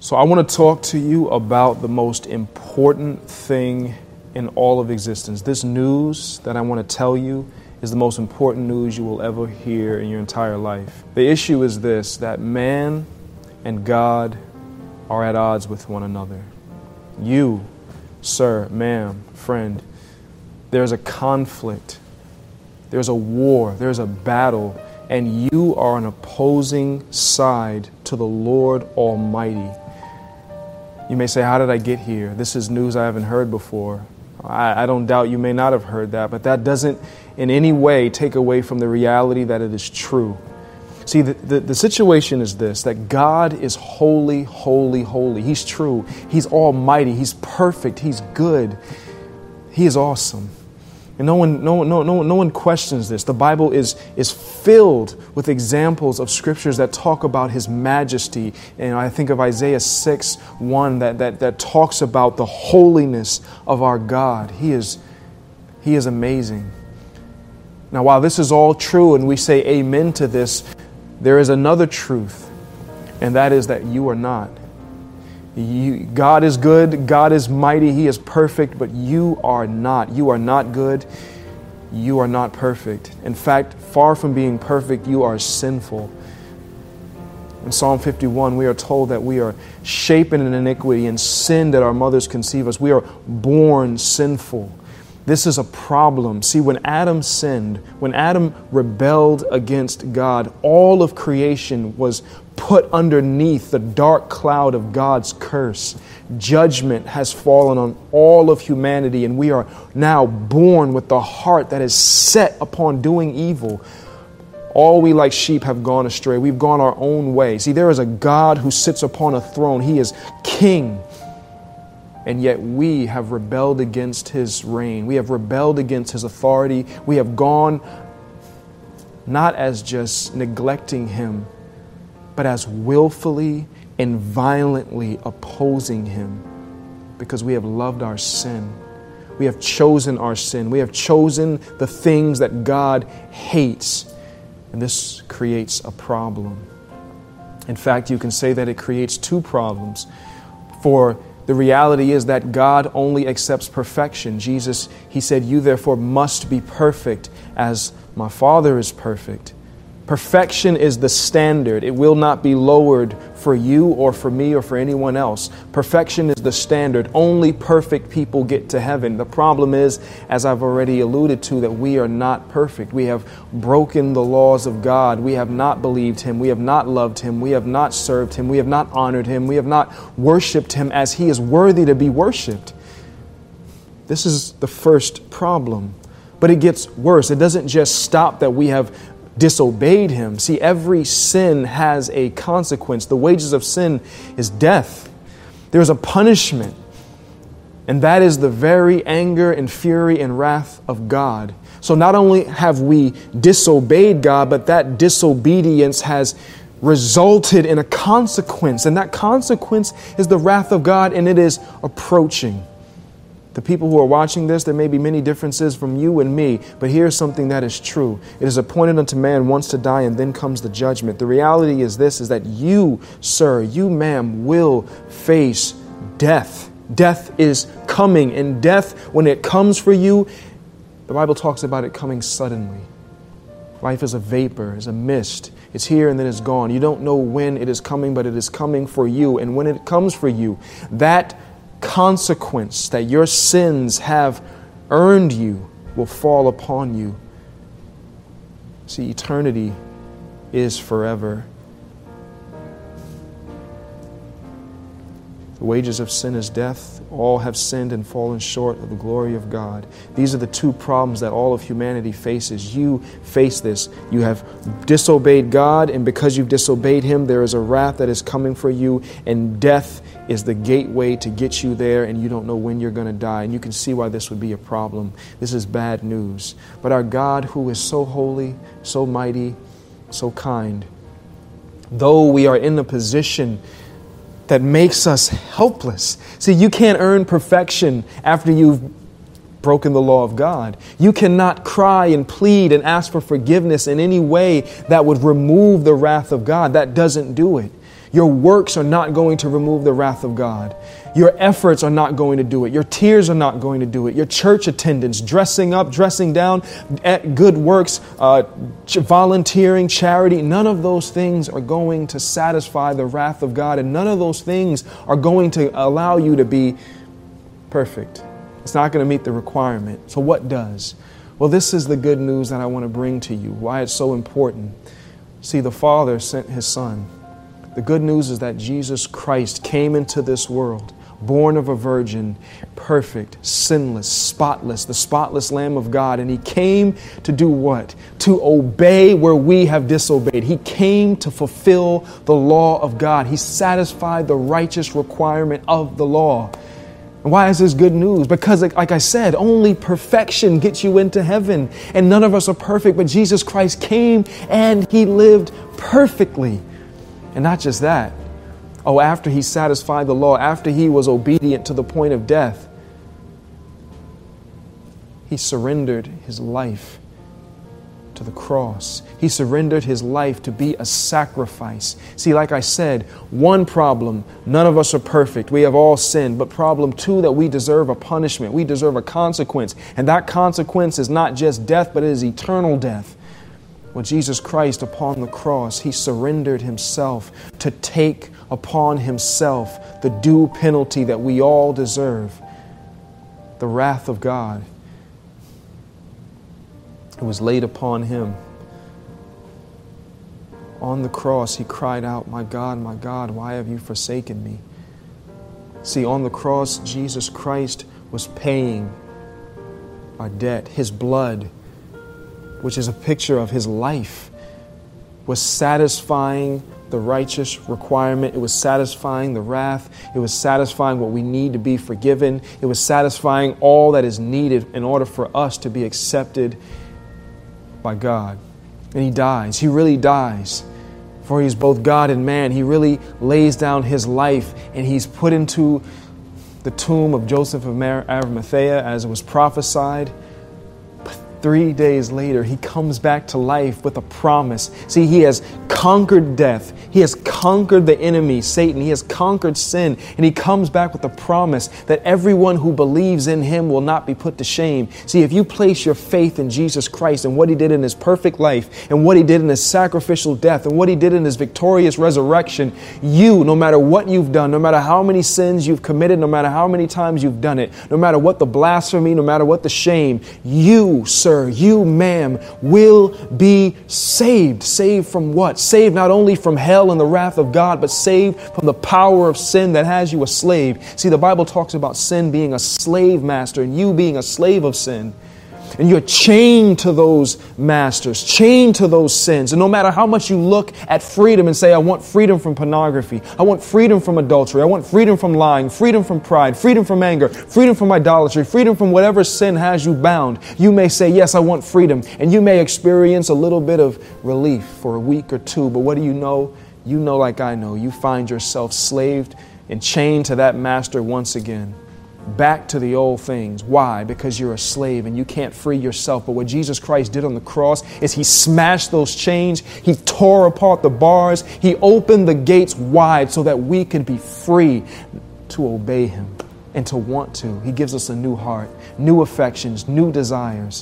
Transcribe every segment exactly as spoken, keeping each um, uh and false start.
So I want to talk to you about the most important thing in all of existence. This news that I want to tell you is the most important news you will ever hear in your entire life. The issue is this, that man and God are at odds with one another. You, sir, ma'am, friend, there's a conflict, there's a war, there's a battle, and you are an opposing side to the Lord Almighty. You may say, how did I get here? This is news I haven't heard before. I, I don't doubt you may not have heard that, but that doesn't in any way take away from the reality that it is true. See, the, the, the situation is this, that God is holy, holy, holy. He's true. He's almighty. He's perfect. He's good. He is awesome. And no one, no, no, no, no one questions this. The Bible is, is filled with examples of scriptures that talk about His majesty. And I think of Isaiah six one that, that, that talks about the holiness of our God. He is, He is amazing. Now, while this is all true and we say amen to this, there is another truth, and that is that you are not. You, God is good, God is mighty, He is perfect, but you are not. You are not good, you are not perfect. In fact, far from being perfect, you are sinful. In Psalm fifty-one, we are told that we are shapen in iniquity and sin that our mothers conceive us. We are born sinful. This is a problem. See, when Adam sinned, when Adam rebelled against God, all of creation was put underneath the dark cloud of God's curse. Judgment has fallen on all of humanity, and we are now born with the heart that is set upon doing evil. All we like sheep have gone astray. We've gone our own way. See, there is a God who sits upon a throne. He is king. And yet we have rebelled against His reign. We have rebelled against His authority. We have gone not as just neglecting Him, but as willfully and violently opposing Him because we have loved our sin. We have chosen our sin. We have chosen the things that God hates. And this creates a problem. In fact, you can say that it creates two problems. For the reality is that God only accepts perfection. Jesus, He said, you therefore must be perfect as my Father is perfect. Perfection is the standard. It will not be lowered for you or for me or for anyone else. Perfection is the standard. Only perfect people get to heaven. The problem is, as I've already alluded to, that we are not perfect. We have broken the laws of God. We have not believed Him. We have not loved Him. We have not served Him. We have not honored Him. We have not worshiped Him as He is worthy to be worshiped. This is the first problem. But it gets worse. It doesn't just stop that we have disobeyed Him. See, every sin has a consequence. The wages of sin is death. There's a punishment. And that is the very anger and fury and wrath of God. So not only have we disobeyed God, but that disobedience has resulted in a consequence. And that consequence is the wrath of God, and it is approaching. The people who are watching this, there may be many differences from you and me, but here's something that is true. It is appointed unto man once to die, and then comes the judgment. The reality is this, is that you, sir, you, ma'am, will face death. Death is coming, and death, when it comes for you, the Bible talks about it coming suddenly. Life is a vapor, is a mist. It's here and then it's gone. You don't know when it is coming, but it is coming for you. And when it comes for you, that consequence that your sins have earned you will fall upon you. See, eternity is forever. The wages of sin is death. All have sinned and fallen short of the glory of God. These are the two problems that all of humanity faces. You face this. You have disobeyed God, and because you've disobeyed Him, there is a wrath that is coming for you, and death is the gateway to get you there, and you don't know when you're going to die. And you can see why this would be a problem. This is bad news. But our God, who is so holy, so mighty, so kind, though we are in a position that makes us helpless. See, you can't earn perfection after you've broken the law of God. You cannot cry and plead and ask for forgiveness in any way that would remove the wrath of God. That doesn't do it. Your works are not going to remove the wrath of God. Your efforts are not going to do it. Your tears are not going to do it. Your church attendance, dressing up, dressing down, at good works, uh, ch- volunteering, charity, none of those things are going to satisfy the wrath of God, and none of those things are going to allow you to be perfect. It's not going to meet the requirement. So what does? Well, this is the good news that I want to bring to you, why it's so important. See, the Father sent His Son. The good news is that Jesus Christ came into this world, born of a virgin, perfect, sinless, spotless, the spotless Lamb of God. And He came to do what? To obey where we have disobeyed. He came to fulfill the law of God. He satisfied the righteous requirement of the law. And why is this good news? Because, like I said, only perfection gets you into heaven. And none of us are perfect, but Jesus Christ came and He lived perfectly. And not just that. Oh, after He satisfied the law, after He was obedient to the point of death, He surrendered His life to the cross. He surrendered His life to be a sacrifice. See, like I said, one problem, none of us are perfect. We have all sinned. But problem two, that we deserve a punishment. We deserve a consequence. And that consequence is not just death, but it is eternal death. Well, Jesus Christ upon the cross, He surrendered Himself to take upon Himself the due penalty that we all deserve, the wrath of God. It was laid upon Him. On the cross, He cried out, "My God, my God, why have you forsaken me?" See, on the cross, Jesus Christ was paying our debt. His blood, which is a picture of His life, was satisfying the righteous requirement. It was satisfying the wrath. It was satisfying what we need to be forgiven. It was satisfying all that is needed in order for us to be accepted by God. And He dies. He really dies. For He's both God and man. He really lays down His life, and He's put into the tomb of Joseph of Arimathea as it was prophesied. Three days later, He comes back to life with a promise. See, He has conquered death. He has conquered the enemy, Satan. He has conquered sin. And He comes back with a promise that everyone who believes in Him will not be put to shame. See, if you place your faith in Jesus Christ and what He did in His perfect life and what He did in His sacrificial death and what He did in His victorious resurrection, you, no matter what you've done, no matter how many sins you've committed, no matter how many times you've done it, no matter what the blasphemy, no matter what the shame, you, sir, you, ma'am, will be saved. Saved from what? Saved not only from hell and the wrath of God, but saved from the power of sin that has you a slave. See, the Bible talks about sin being a slave master and you being a slave of sin. And you're chained to those masters, chained to those sins. And no matter how much you look at freedom and say, I want freedom from pornography, I want freedom from adultery, I want freedom from lying, freedom from pride, freedom from anger, freedom from idolatry, freedom from whatever sin has you bound, you may say, yes, I want freedom. And you may experience a little bit of relief for a week or two. But what do you know? You know, like I know, you find yourself slaved and chained to that master once again. Back to the old things. Why? Because you're a slave and you can't free yourself. But what Jesus Christ did on the cross is He smashed those chains. He tore apart the bars. He opened the gates wide so that we could be free to obey Him and to want to. He gives us a new heart, new affections, new desires.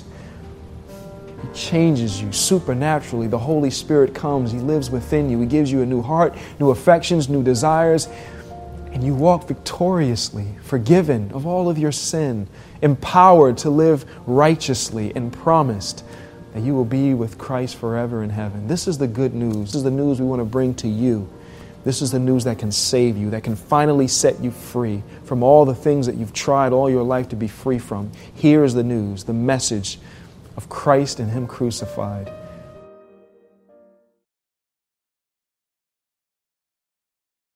He changes you supernaturally. The Holy Spirit comes. He lives within you. He gives you a new heart, new affections, new desires. And you walk victoriously, forgiven of all of your sin, empowered to live righteously, and promised that you will be with Christ forever in heaven. This is the good news. This is the news we want to bring to you. This is the news that can save you, that can finally set you free from all the things that you've tried all your life to be free from. Here is the news, the message of Christ and Him crucified.